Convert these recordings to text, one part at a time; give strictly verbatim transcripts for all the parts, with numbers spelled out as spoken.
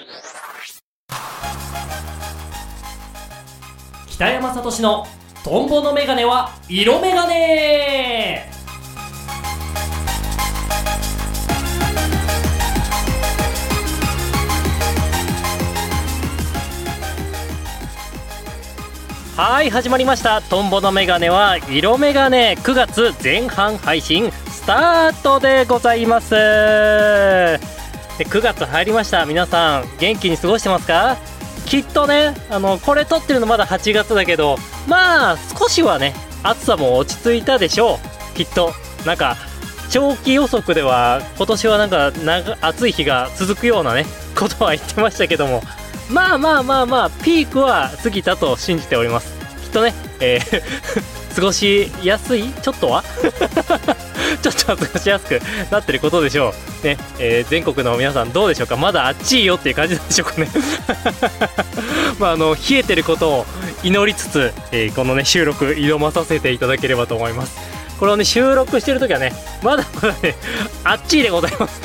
北山聡のトンボのメガネは色メガネ。はい、始まりました。トンボのメガネは色メガネ。くがつ前半配信スタートでございます。でくがつ入りました。皆さん元気に過ごしてますか？きっとね、あのこれ撮ってるのまだはちがつだけど、まあ少しはね暑さも落ち着いたでしょう。きっとなんか長期予測では今年はなんか長暑い日が続くようなねことは言ってましたけども、まあまあまあまあピークは過ぎたと信じております。きっとね、えー、過ごしやすいちょっとはちょっとは過ごしやすくなってることでしょうね。えー、全国の皆さんどうでしょうか？まだ暑いよっていう感じなんでしょうかねまああの冷えてることを祈りつつ、えー、このね収録挑まさせていただければと思います。これをね収録してるときはねまだまだね暑いでございます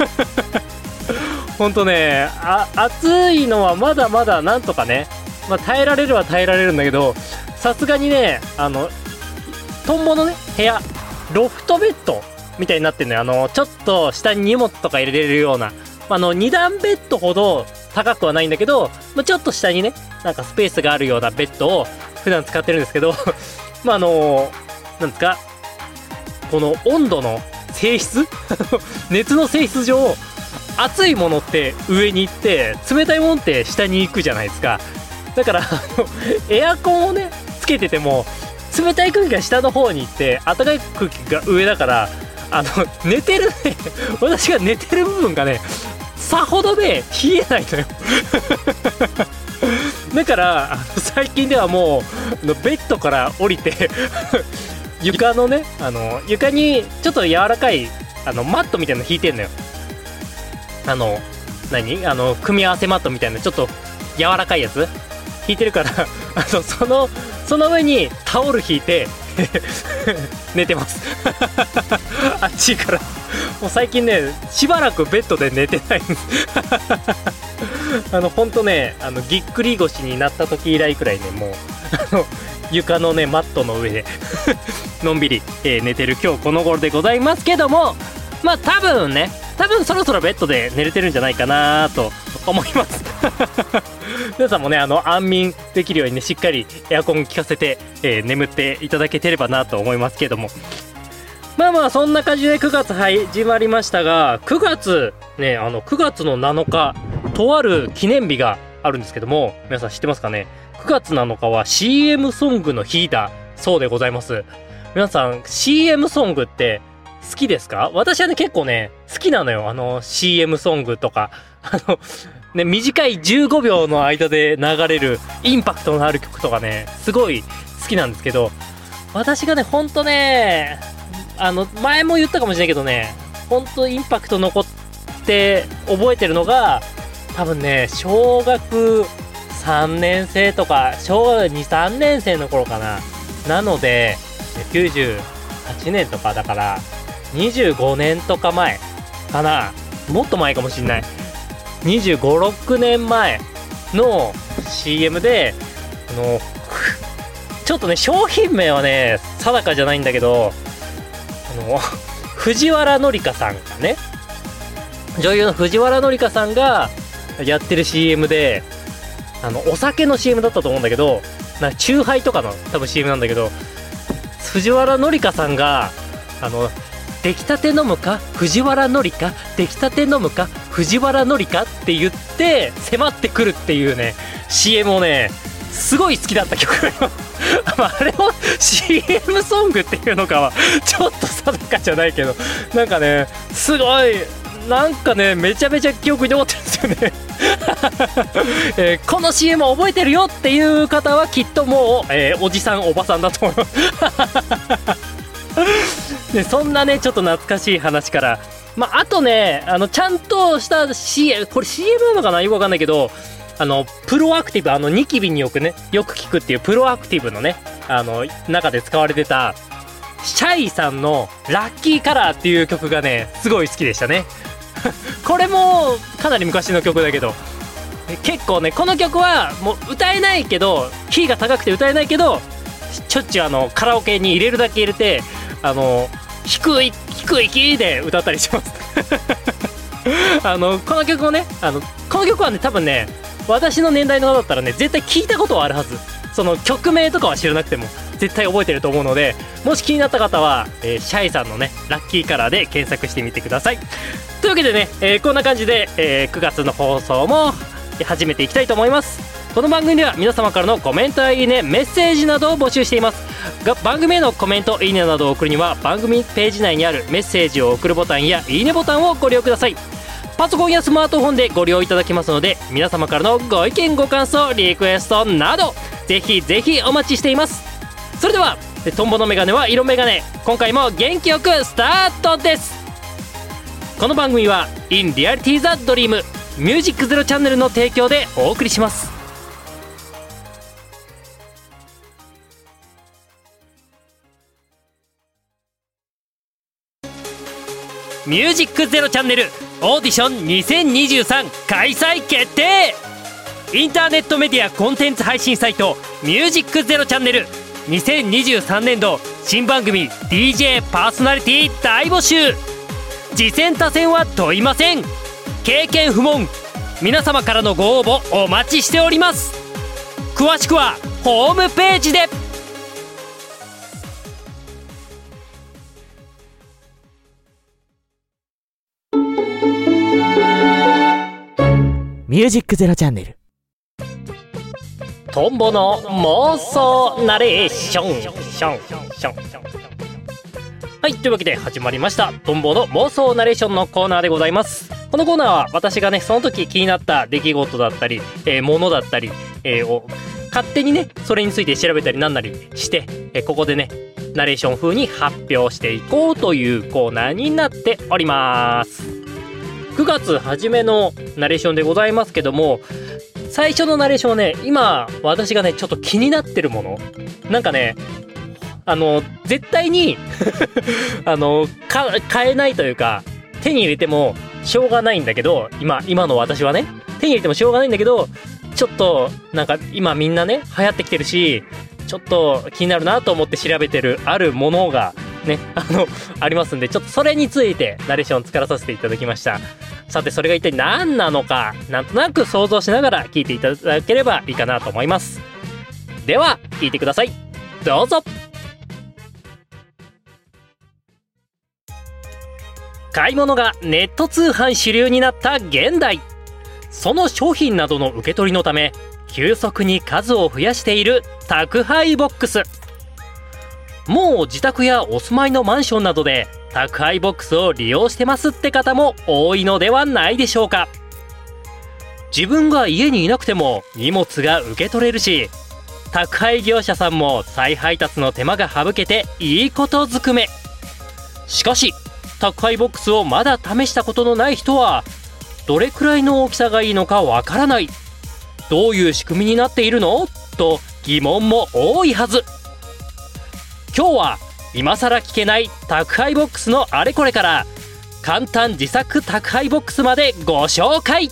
ほんとね、あ暑いのはまだまだなんとかね、まあ、耐えられるは耐えられるんだけど、さすがにねあのトンボのね部屋ロフトベッドみたいになってるのよ。あのちょっと下に荷物とか入れれるような、あのに段ベッドほど高くはないんだけど、まあ、ちょっと下にねなんかスペースがあるようなベッドを普段使ってるんですけどまああのなんですか、この温度の性質熱の性質上熱いものって上に行って冷たいものって下に行くじゃないですか。だからエアコンをねつけてても冷たい空気が下の方に行って暖かい空気が上だから、あの寝てるね私が寝てる部分がねさほどね冷えないのよだからあの最近ではもうベッドから降りて床のねあの床にちょっと柔らかいあのマットみたいなの引いてんのよ。あの何あの組み合わせマットみたいなちょっと柔らかいやつ引いてるからあのそのその上にタオル引いて寝てますあっちからもう最近ねしばらくベッドで寝てないんですあのほんとねあのぎっくり腰になった時以来くらいねもうあの床のねマットの上でのんびり、えー、寝てる今日この頃でございますけども、まあ多分ね多分そろそろベッドで寝れてるんじゃないかなと思います皆さんもねあの安眠できるようにねしっかりエアコン効かせて、えー、眠っていただけてればなと思いますけども、まあまあそんな感じでくがつ始まりましたが、くがつねあのくがつのなのかとある記念日があるんですけども、皆さん知ってますかね？くがつなのかは シーエム ソングの日だそうでございます。皆さん シーエム ソングって好きですか？私はね結構ね好きなのよ。あの シーエム ソングとかあのね短いじゅうごびょうの間で流れるインパクトのある曲とかねすごい好きなんですけど、私がねほんとねあの前も言ったかもしれないけどねほんとインパクト残って覚えてるのが多分ね小学さんねんせいとか小学に、さんねんせいの頃かな。なのできゅうじゅうはちねんとかだからにじゅうごねんとか前かな、もっと前かもしんない、にじゅうご、ろくねんまえの シーエム であのちょっとね商品名はね定かじゃないんだけど、あの藤原紀香さんがね女優の藤原紀香さんがやってる シーエム で、あのお酒の シーエム だったと思うんだけど、なんかチューハイとかの多分 シーエム なんだけど、藤原紀香さんがあの出来たて飲むか藤原紀香、出来たて飲むか藤原紀香って言って迫ってくるっていうね シーエム をねすごい好きだった曲があれを シーエム ソングっていうのかはちょっと定かじゃないけど、なんかねすごいなんかねめちゃめちゃ記憶に残ってるんですよねえー、この シーエム を覚えてるよっていう方はきっともう、えー、おじさんおばさんだと思いますでそんなねちょっと懐かしい話から、まあ、あとねあのちゃんとした シーエム これ シーエム なのかなよくわかんないけど、あのプロアクティブ、あのニキビによくねよく聞くっていうプロアクティブのねあの中で使われてたシャイさんのラッキーカラーっていう曲がねすごい好きでしたねこれもかなり昔の曲だけど結構ねこの曲はもう歌えないけど、キーが高くて歌えないけど、ちょっちゅうあのカラオケに入れるだけ入れて、あの低い低いキーで歌ったりしますあのこの曲もね、あのこの曲はね多分ね私の年代の方だったらね絶対聞いたことはあるはず。その曲名とかは知らなくても絶対覚えてると思うので、もし気になった方は、えー、シャイさんのねラッキーカラーで検索してみてください。というわけでね、えー、こんな感じで、えー、くがつの放送も始めていきたいと思います。この番組では皆様からのコメントやいいね、メッセージなどを募集していますが、番組へのコメントいいねなどを送るには番組ページ内にあるメッセージを送るボタンやいいねボタンをご利用ください。パソコンやスマートフォンでご利用いただけますので、皆様からのご意見ご感想リクエストなどぜひぜひお待ちしています。それではトンボのメガネは色メガネ、今回も元気よくスタートです。この番組は In Reality the Dream ミュージックゼロチャンネルの提供でお送りします。ミュージックゼロチャンネルオーディションにせんにじゅうさん開催決定。インターネットメディアコンテンツ配信サイトミュージックゼロチャンネルにせんにじゅうさんねん度新番組 ディージェー パーソナリティ大募集。次戦他戦は問いません。経験不問。皆様からのご応募お待ちしております。詳しくはホームページで。 ミュージックゼロチャンネルトンボの妄想ナレーションションションション。はい、というわけで始まりましたトンボの妄想ナレーションのコーナーでございます。このコーナーは私がねその時気になった出来事だったり、えー、ものだったり、えー、を勝手にねそれについて調べたりなんなりして、えー、ここでねナレーション風に発表していこうというコーナーになっております。くがつ初めのナレーションでございますけども、最初のナレーションはね今私がねちょっと気になってるものなんかね、あの絶対にあのか買えないというか手に入れてもしょうがないんだけど、今今の私はね手に入れてもしょうがないんだけど、ちょっとなんか今みんなね流行ってきてるし、ちょっと気になるなと思って調べてるあるものがねあのありますんで、ちょっとそれについてナレーションを作らさせていただきました。さてそれが一体何なのかなんとなく想像しながら聞いていただければいいかなと思います。では聞いてください、どうぞ。買い物がネット通販主流になった現代、その商品などの受け取りのため急速に数を増やしている宅配ボックス。もう自宅やお住まいのマンションなどで宅配ボックスを利用してますって方も多いのではないでしょうか。自分が家にいなくても荷物が受け取れるし、宅配業者さんも再配達の手間が省けていいことずくめ。しかし宅配ボックスをまだ試したことのない人はどれくらいの大きさがいいのかわからない、どういう仕組みになっているのと疑問も多いはず。今日は今さら聞けない宅配ボックスのあれこれから簡単自作宅配ボックスまでご紹介。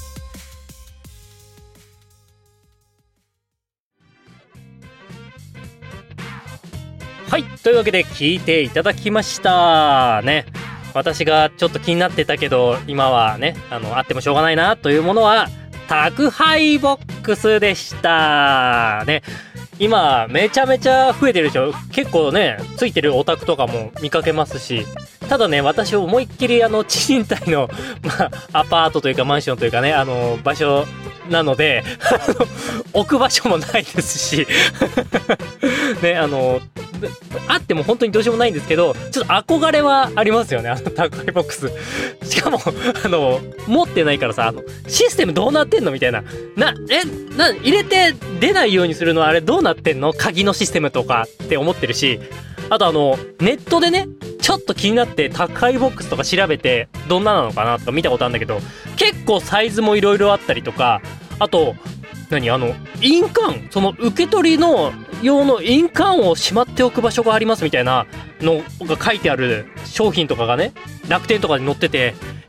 はい、というわけで聞いていただきましたね。私がちょっと気になってたけど今はねあのあってもしょうがないなというものは宅配ボックスでしたね。今めちゃめちゃ増えてるでしょ。結構ねついてるお宅とかも見かけますし、ただね私思いっきりあの賃貸の、まあ、アパートというかマンションというかねあの場所なので置く場所もないですしねあのあっても本当にどうしようもないんですけど、ちょっと憧れはありますよねあの宅配ボックス。しかもあの持ってないからさ、あのシステムどうなってんのみたいな、なえな入れて出ないようにするのあれどうなってんの鍵のシステムとかって思ってるし、あとあのネットでねちょっと気になって宅配ボックスとか調べてどんななのかなとか見たことあるんだけど、結構サイズもいろいろあったりとか、あと何あの印鑑、その受け取りの用の印鑑をしまっておく場所がありますみたいなのが書いてある商品とかがね楽天とかに載ってて、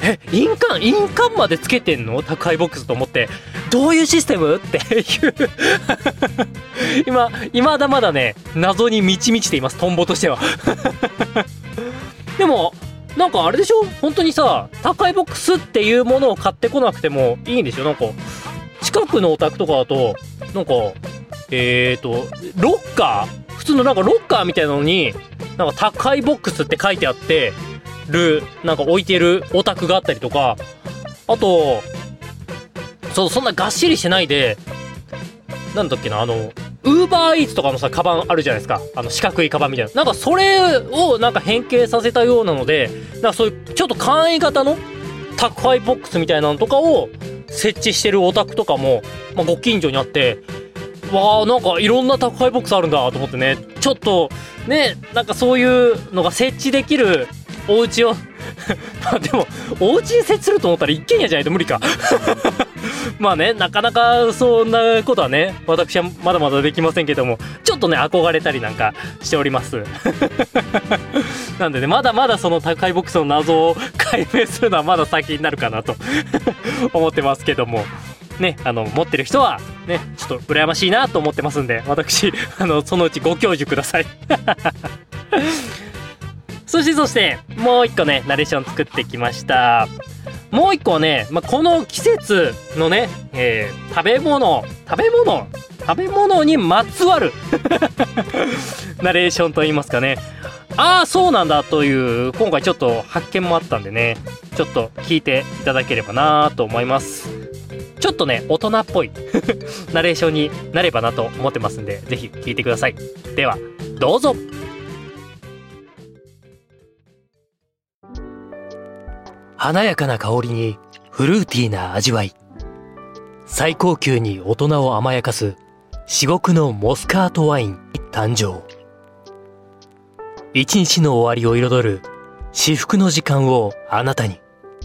え印鑑印鑑までつけてんの宅配ボックスと思って、どういうシステムっていう今今だまだね謎に満ち満ちています、トンボとしてはでもなんかあれでしょ、本当にさ宅配ボックスっていうものを買ってこなくてもいいんでしょ。なんか近くのお宅とかだとなんかえーとロッカー、普通のなんかロッカーみたいなのになんか宅配ボックスって書いてあってる、なんか置いてるお宅があったりとか、あとそうそんながっしりしてないで、なんだっけな、あのウーバーイーツとかのさカバンあるじゃないですか、あの四角いカバンみたいな、なんかそれをなんか変形させたようなので、なんかそういうちょっと簡易型の宅配ボックスみたいなのとかを設置してるお宅とかも、まあ、ご近所にあって、わあなんかいろんな宅配ボックスあるんだと思ってね、ちょっとねなんかそういうのが設置できるお家をまあでもお家に設置すると思ったら一軒家じゃないと無理かまあね、なかなかそんなことはね私はまだまだできませんけども、ちょっとね憧れたりなんかしておりますなんでね、まだまだその宅配ボックスの謎を解明するのはまだ先になるかなと思ってますけどもね、あの持ってる人はねちょっと羨ましいなと思ってますんで、私あのそのうちご教授くださいそしてそしてもう一個ねナレーション作ってきました。もう一個はね、まあ、この季節のね、えー、食べ物食べ物食べ物にまつわるナレーションといいますかね、ああそうなんだという今回ちょっと発見もあったんでね、ちょっと聞いていただければなと思います。ちょっとね大人っぽいナレーションになればなと思ってますんで、ぜひ聞いてください。ではどうぞ。華やかな香りにフルーティーな味わい、最高級に大人を甘やかす至極のモスカートワイン誕生。一日の終わりを彩る至福の時間をあなたに。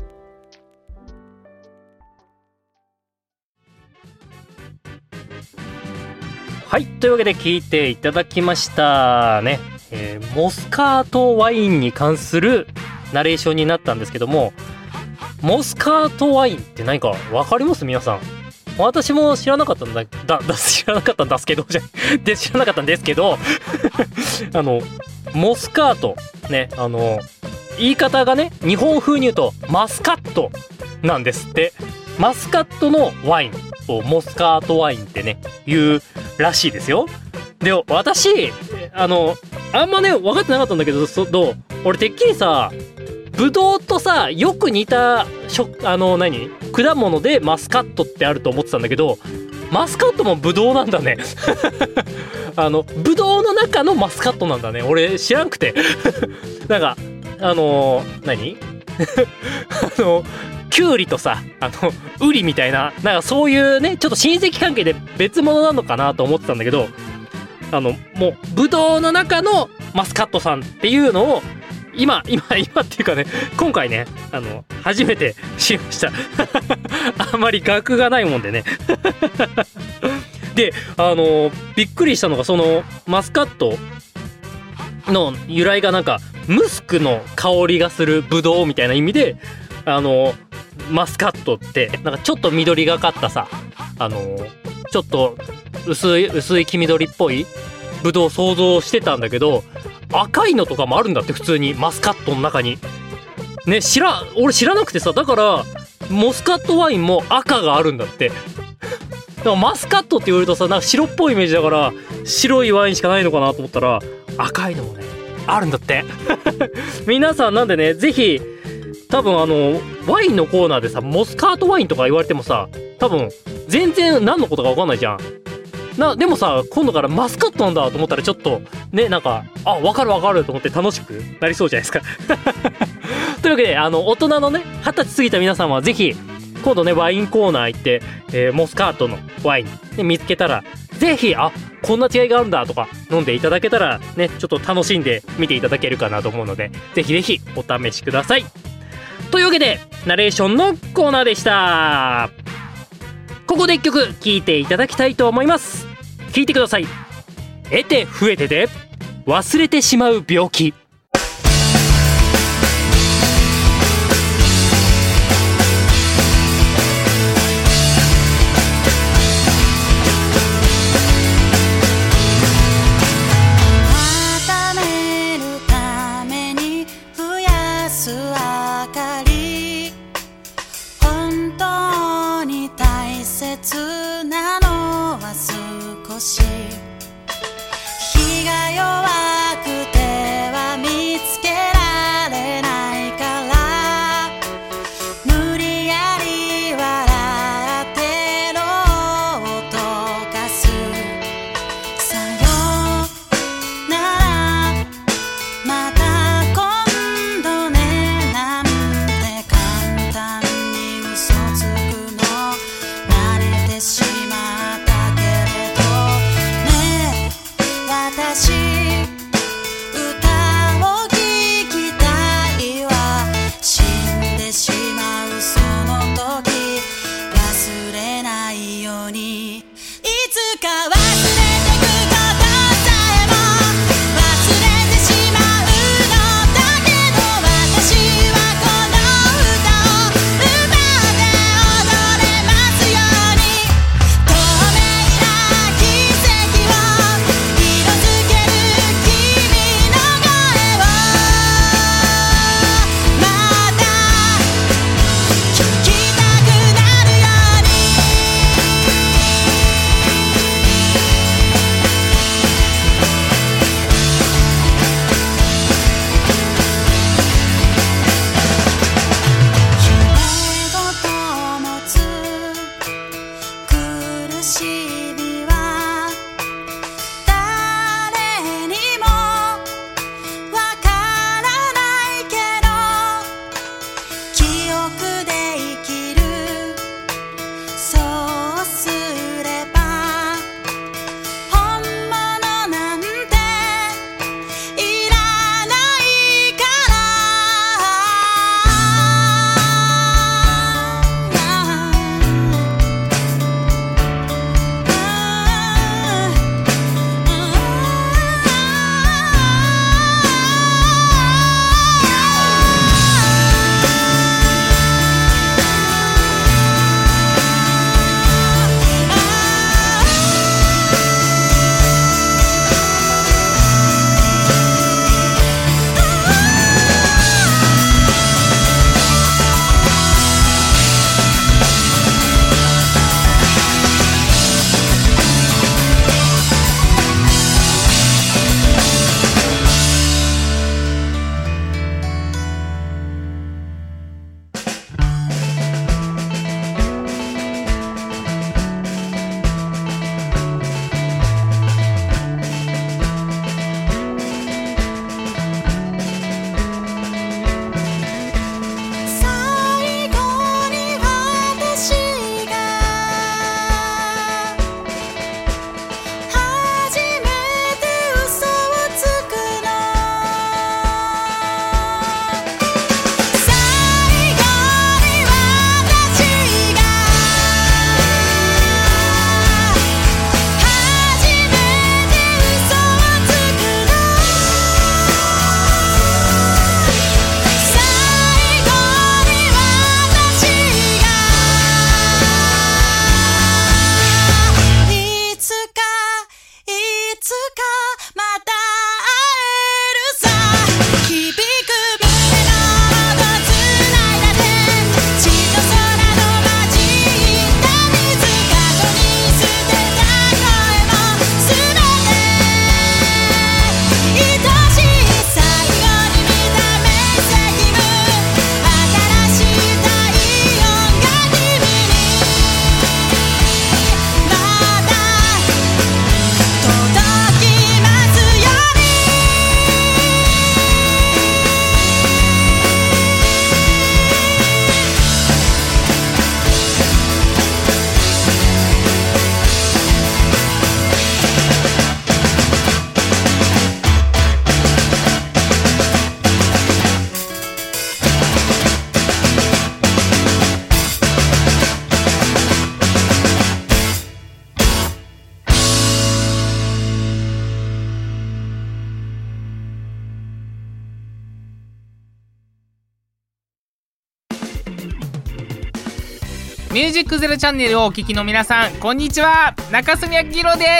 はい、というわけで聞いていただきましたね、えー、モスカートワインに関するナレーションになったんですけども、モスカートワインって何か分かります皆さん。私も知らなかったんだだだ知らなかったんですけどじゃで知らなかったんですけどあのモスカートね、あの言い方がね日本風に言うとマスカットなんですって。マスカットのワインをモスカートワインってね言うらしいですよ。で私あのあんまね分かってなかったんだけど、そどう俺てっきりさブドウとさよく似た食あの何果物でマスカットってあると思ってたんだけど、マスカットもブドウなんだねあのブドウの中のマスカットなんだね。俺知らんくてなんかあのー、何あのキュウリとさあのウリみたいな、なんかそういうねちょっと親戚関係で別物なのかなと思ってたんだけど、あのもうブドウの中のマスカットさんっていうのを今今今っていうかね今回ねあの初めて知りましたあんまり学がないもんでねであのびっくりしたのが、そのマスカットの由来がなんかムスクの香りがするブドウみたいな意味で、あのマスカットってなんかちょっと緑がかったさ、あのちょっと薄い薄い黄緑っぽいブドウを想像してたんだけど、赤いのとかもあるんだって、普通にマスカットの中にね。知ら俺知らなくてさ、だからモスカットワインも赤があるんだってだからマスカットって言われるとさ、なんか白っぽいイメージだから白いワインしかないのかなと思ったら赤いのもねあるんだって皆さんなんでね、ぜひ多分あのワインのコーナーでさモスカートワインとか言われてもさ、多分全然何のことか分かんないじゃんな。でもさ今度からマスカットなんだと思ったらちょっとね、なんかあ分かる分かると思って楽しくなりそうじゃないですかというわけであの大人のねはたち過ぎた皆さんはぜひ今度ねワインコーナー行って、えー、モスカートのワイン、ね、見つけたらぜひあこんな違いがあるんだとか飲んでいただけたらね、ちょっと楽しんで見ていただけるかなと思うので、ぜひぜひお試しください。というわけでナレーションのコーナーでした。ここで一曲聴いていただきたいと思います。聴いてください。得て増えてで忘れてしまう病気。 切なのは少し日が弱くては見つけられないから無理やり笑ってろを溶かすさよならまた今度ねなんて簡単に嘘つくの慣れてしまったけれどねえ私歌を聴きたいわ死んでしまうその時忘れないようにいつか忘れてくことさえも忘れてしまうのだけど私はこの歌を歌って踊れますように透明な奇跡を色づける君の声をまた聞きたくなるように夢ごと持つ苦しみは誰にもわからないけど記憶で生きるそうすれば本物なんていらない最後に私が初めて嘘をつくの最後に私が初めて嘘をつくの最後に私がいつかいつかまた会えるさ響く胸の音つないだで血と空の混じった水過去に捨てた声もすべて愛しい最後に見たメッセージも新しい太陽が君にまた届きますようにミュージックゼロチャンネルをお聞きの皆さん、こんにちは。中澄明宏です。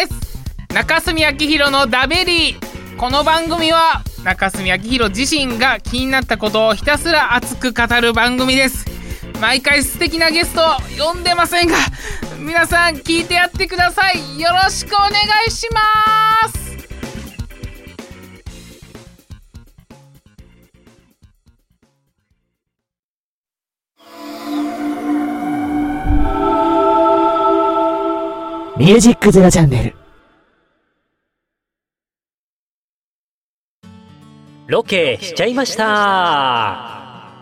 中澄明宏のダベリー。この番組は中澄明宏自身が気になったことをひたすら熱く語る番組です。 毎回素敵なゲスト呼んでませんが、皆さん聞いてやってください。よろしくお願いします。 ミュージックゼロチャンネル。 ロケしちゃいました。はい、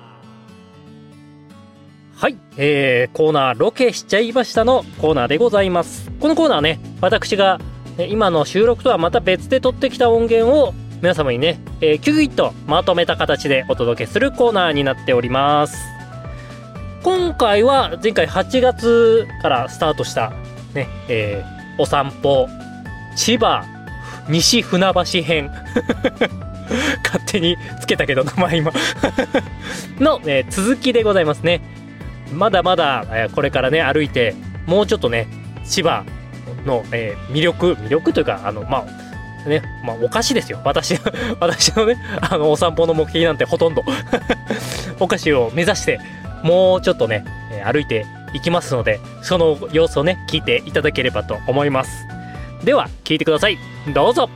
えー、コーナーロケしちゃいましたのコーナーでございます。このコーナーはね、私が今の収録とはまた別で撮ってきた音源を皆様にね、えー、キュキュッとまとめた形でお届けするコーナーになっております。今回は前回はちがつからスタートしたね、えー、お散歩千葉西船橋編勝手につけたけど名前今の、えー、続きでございますね。まだまだ、えー、これからね歩いてもうちょっとね千葉の、えー、魅力魅力というかあのまあねまあお菓子ですよ。私私のねあのお散歩の目的なんてほとんどお菓子を目指してもうちょっとね、えー、歩いていきますので、その様子をね聞いていただければと思います。では聞いてください。どうぞ。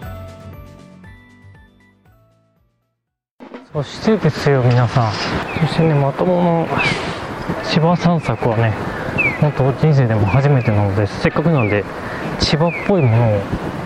そしてですよ皆さん、そしてねまともの千葉散策はね本当人生でも初めてなので、せっかくなんで千葉っぽいものを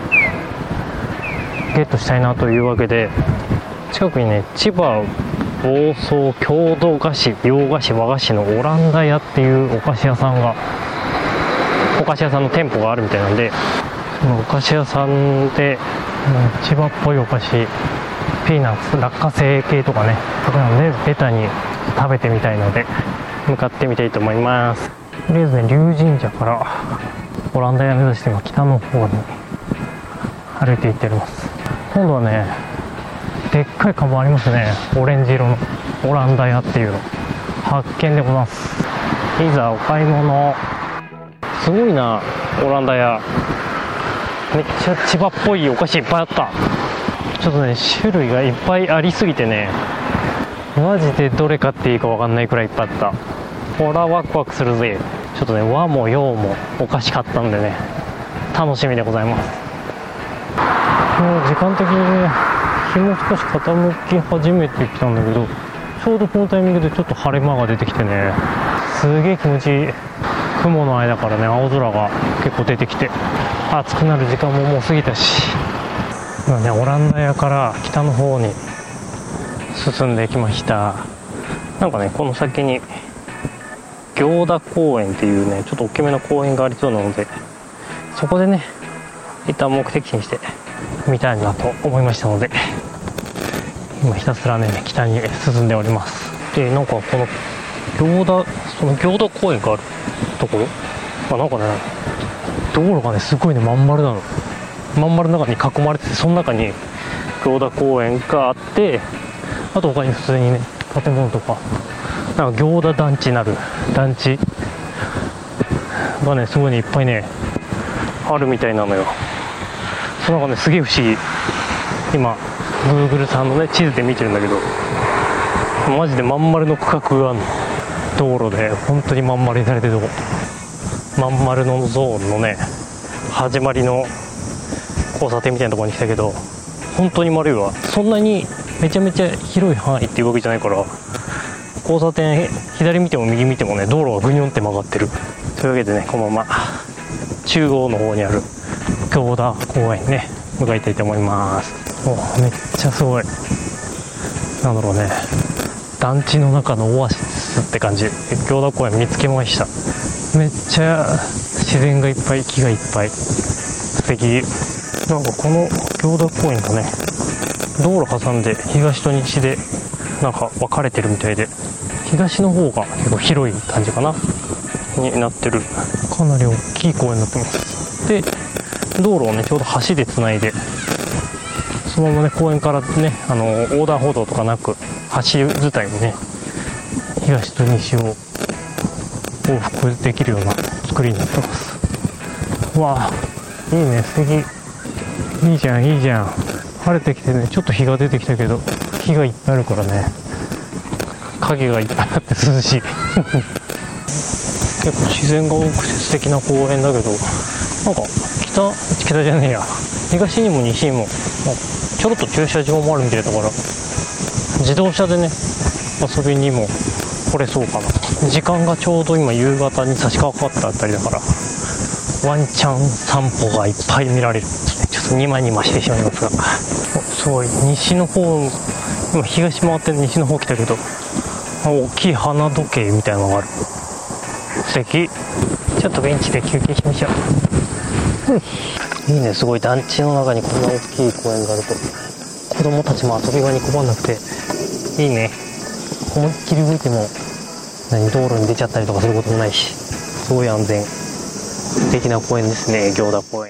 ゲットしたいなというわけで、近くにね千葉房総郷土菓子洋菓子和菓子のオランダ屋っていうお菓子屋さんがお菓子屋さんの店舗があるみたいなんで、そのお菓子屋さんで、うん、千葉っぽいお菓子ピーナッツ落花生系とかね、そこなのでベタに食べてみたいので向かってみたいと思います。とりあえずね龍神社からオランダ屋目指して今北の方に歩いていっております。今度はねでっかい看板ありますね。オレンジ色のオランダ屋っていうの発見でございます。いざお買い物。すごいなオランダ屋、めっちゃ千葉っぽいお菓子いっぱいあった。ちょっとね種類がいっぱいありすぎてねマジでどれ買っていいか分かんないくらいいっぱいあった。ほらワクワクするぜ。ちょっとね和も洋もお菓子買ったんでね楽しみでございます。もう時間的にね日も少し傾き始めてきたんだけど、ちょうどこのタイミングでちょっと晴れ間が出てきてねすげえ気持ちいい。雲の間からね青空が結構出てきて暑くなる時間ももう過ぎたし、今ねオランダ屋から北の方に進んできました。なんかねこの先に行田公園っていうねちょっと大きめの公園がありそうなので、そこでね一旦目的地にしてみたいなと思いましたので、今ひたすらね北に進んでおります。でなんかこの行田その行田公園があるところ、あなんかね道路がねすごいねまん丸なの。まん丸の中に囲まれてて、その中に行田公園があって、あと他に普通にね建物とかなんか行田団地なる団地がねすごいねいっぱいねあるみたいなのよ。その中ねすげえ不思議。今 Google さんのね地図で見てるんだけど、マジでまん丸の区画があるの。道路で本当にまん丸にされてるとこ、まん丸のゾーンのね始まりの交差点みたいなところに来たけど、本当に丸いわ。そんなにめちゃめちゃ広い範囲っていうわけじゃないから、交差点左見ても右見てもね道路がぐにょんって曲がってる。というわけでねこのまま中央の方にある行田公園にね向かいたいと思います。おめっちゃすごい、なんだろうね団地の中のオアシスって感じ。行田公園見つけました。めっちゃ自然がいっぱい、木がいっぱい、素敵。なんかこの行田公園がね道路挟んで東と西でなんか分かれてるみたいで、東の方が結構広い感じかなになってる。かなり大きい公園になってます。で道路をねちょうど橋でつないで、そのままね公園からねあの横断歩道とかなく橋自体にね東と西を往復できるような作りになってます。わあいいね、素敵。いいじゃんいいじゃん。晴れてきてねちょっと日が出てきたけど、木がいっぱいあるからね影がいっぱいあって涼しい結構自然が多くて素敵な公園だけど、なんか北北じゃねえや東にも西にも、まあ、ちょろっと駐車場もあるみたいだから自動車でね遊びにも来れそうかな。時間がちょうど今夕方に差し掛かったあたりだからワンチャン散歩がいっぱい見られる。ちょっとニマニマしてしまいますが、すごい西の方、今東回って西の方来たけど大きい花時計みたいなのがある。素敵。ちょっとベンチで休憩しましょう、うん、いいね。すごい団地の中にこんな大きい公園があると子供たちも遊び場に困らなくていいね。思いっきり動いても何道路に出ちゃったりとかすることもないし、すごい安全。素敵な公園ですね、行田公園。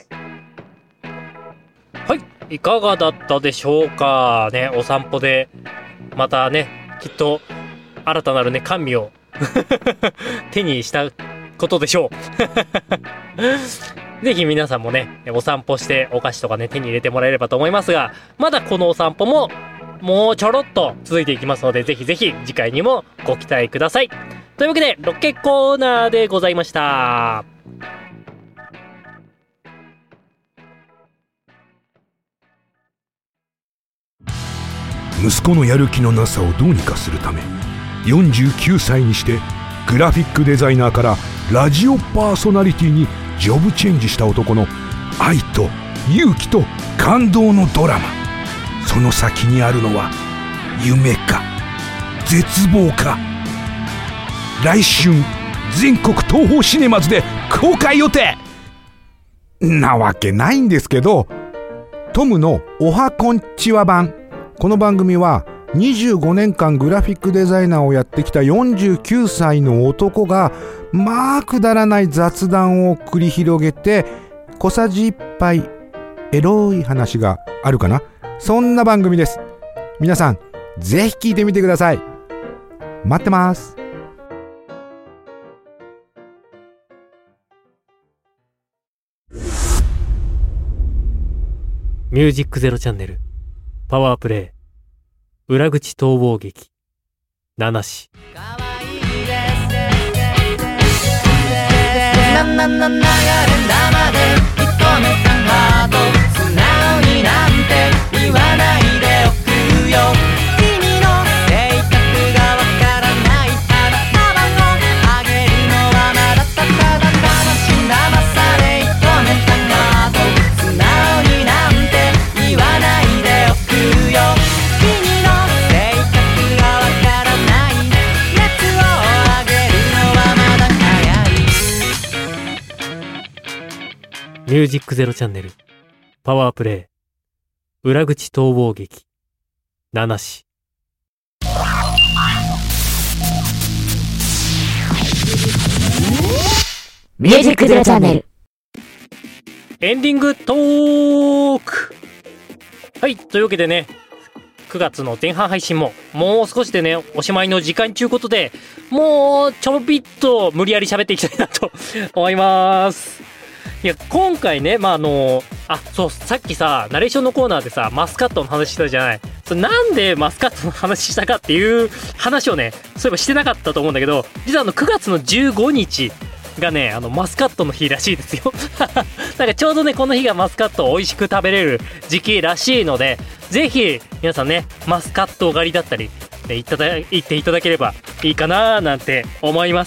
はい、いかがだったでしょうかね。お散歩でまたね、きっと新たなるね甘味を手にしたことでしょうぜひ皆さんもねお散歩してお菓子とかね手に入れてもらえればと思いますが、まだこのお散歩ももうちょろっと続いていきますので、ぜひぜひ次回にもご期待ください。というわけでロケコーナーでございました。 息子のやる気のなさをどうにかするため、よんじゅうきゅうさいにしてグラフィックデザイナーからラジオパーソナリティにジョブチェンジした男の愛と勇気と感動のドラマ。その先にあるのは夢か絶望か。来春全国東宝シネマズで公開予定なわけないんですけど、トムのおはこんちは版。この番組はにじゅうごねんかんグラフィックデザイナーをやってきたよんじゅうきゅうさいの男がまあくだらない雑談を繰り広げて小さじいっぱいエロい話があるかな、そんな番組です。皆さんぜひ聞いてみてください。待ってます。 ミュージックゼロチャンネルパワープレイ裏口逃亡劇七子。 ななな流れ生で認めたハート素直になんて言わないでおくよ。君の性格がわからない花束をあげるのはまだただだし騙され認めたハート素直になんて言わないでおくよ。君の性格がわからない熱をあげるのはまだ早い。 ミュージックゼロチャンネルパワープレイ裏口逃亡劇七子。 ミュージックゼロチャンネルエンディングトーク。はい、というわけでね、くがつの前半配信ももう少しでねおしまいの時間ということで、もうちょびっと無理やり喋っていきたいなと思います。いや今回ね、まああのあそうさっきさナレーションのコーナーでさマスカットの話したじゃない。それなんでマスカットの話したかっていう話をねそういえばしてなかったと思うんだけど、実はあのくがつのじゅうごにちがねあのマスカットの日らしいですよなんかちょうどねこの日がマスカットを美味しく食べれる時期らしいので、ぜひ皆さんねマスカット狩りだったりいただいていただければいいかななんて思います。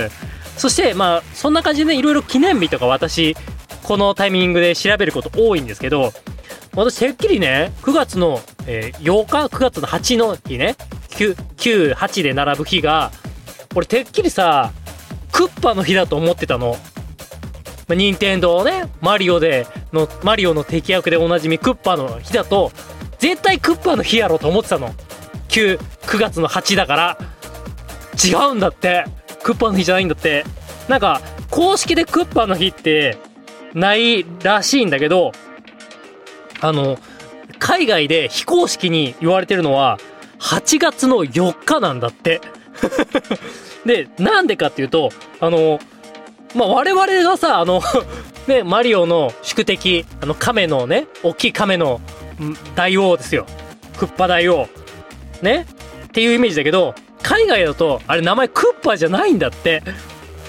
そしてまあそんな感じでねいろいろ記念日とか私このタイミングで調べること多いんですけど、私てっきりねくがつの、えー、ようかくがつのはちの日ねきゅう、はちで並ぶ日が俺てっきりさクッパの日だと思ってたの。任天堂ねマリオでのマリオの敵役でおなじみクッパの日だと絶対クッパの日やろと思ってたの。きゅう、くがつのはちだから違うんだって、クッパの日じゃないんだって。なんか公式でクッパの日ってないらしいんだけど、あの海外で非公式に言われてるのははちがつのよっかなんだってでなんでかっていうとあのまあ我々がさあのねマリオの宿敵あの亀のね大きい亀の大王ですよ、クッパ大王ねっていうイメージだけど、海外だとあれ名前クッパじゃないんだって。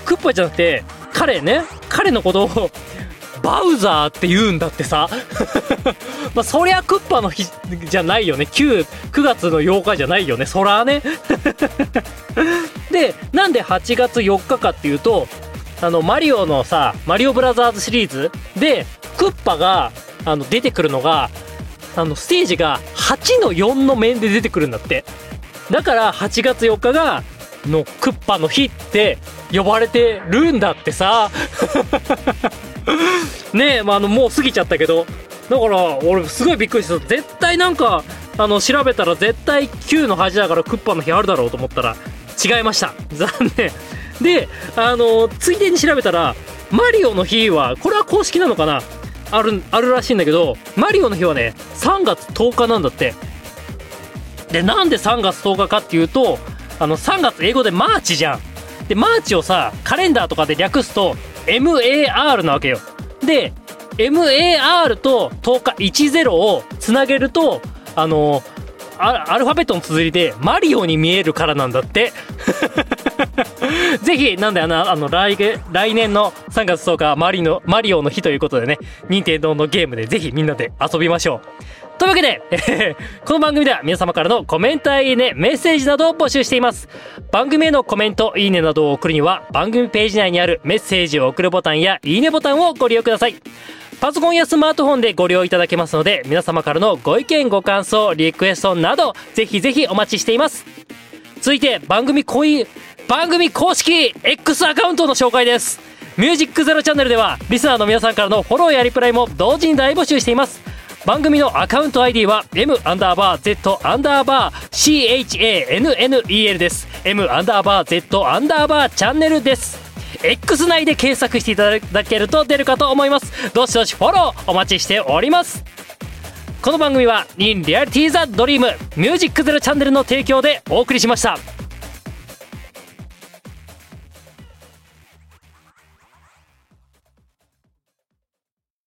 クッパじゃなくて彼ね、彼のことをバウザーって言うんだってさまあそりゃクッパの日じゃないよね。 9, 9月のようかじゃないよね、そらねでなんではちがつよっかかっていうと、あのマリオのさ、マリオブラザーズシリーズでクッパがあの出てくるのが、あのステージがはちのよんの面で出てくるんだって。だからはちがつよっかがのクッパの日って呼ばれてるんだってさねえ、まあ、あのもう過ぎちゃったけど、だから俺すごいびっくりした。絶対なんかあの調べたら絶対きゅうのはちだからクッパの日あるだろうと思ったら違いました。残念で、あのついでに調べたらマリオの日は、これは公式なのかな、あるあるらしいんだけど、マリオの日はねさんがつとおかなんだって。でなんでさんがつとおかかっていうと、あのさんがつ英語でマーチじゃん。でマーチをさカレンダーとかで略すと エムエーアール なわけよ。で エムエーアール ととおかじゅうをつなげると、あのア, アルファベットの綴りでマリオに見えるからなんだってぜひなんであのあの 来, 来年のさんがつとおかマリのマリオの日ということでね、任天堂のゲームでぜひみんなで遊びましょう。というわけで、えー、この番組では皆様からのコメントやいいね、メッセージなどを募集しています。番組へのコメント、いいねなどを送るには番組ページ内にあるメッセージを送るボタンやいいねボタンをご利用ください。パソコンやスマートフォンでご利用いただけますので、皆様からのご意見ご感想リクエストなどぜひぜひお待ちしています。続いて番組こい番組公式 X アカウントの紹介です。ミュージックゼロチャンネルではリスナーの皆さんからのフォローやリプライも同時に大募集しています。番組のアカウント アイディー は M アンダーバー Z アンダーバー シーエイチエーエヌエヌイーエル です。 M アンダーバー Z アンダーバーチャンネルです。 X 内で検索していただけると出るかと思います。どしどしフォローお待ちしております。この番組は In Reality the Dream ミュージックゼロチャンネルの提供でお送りしました。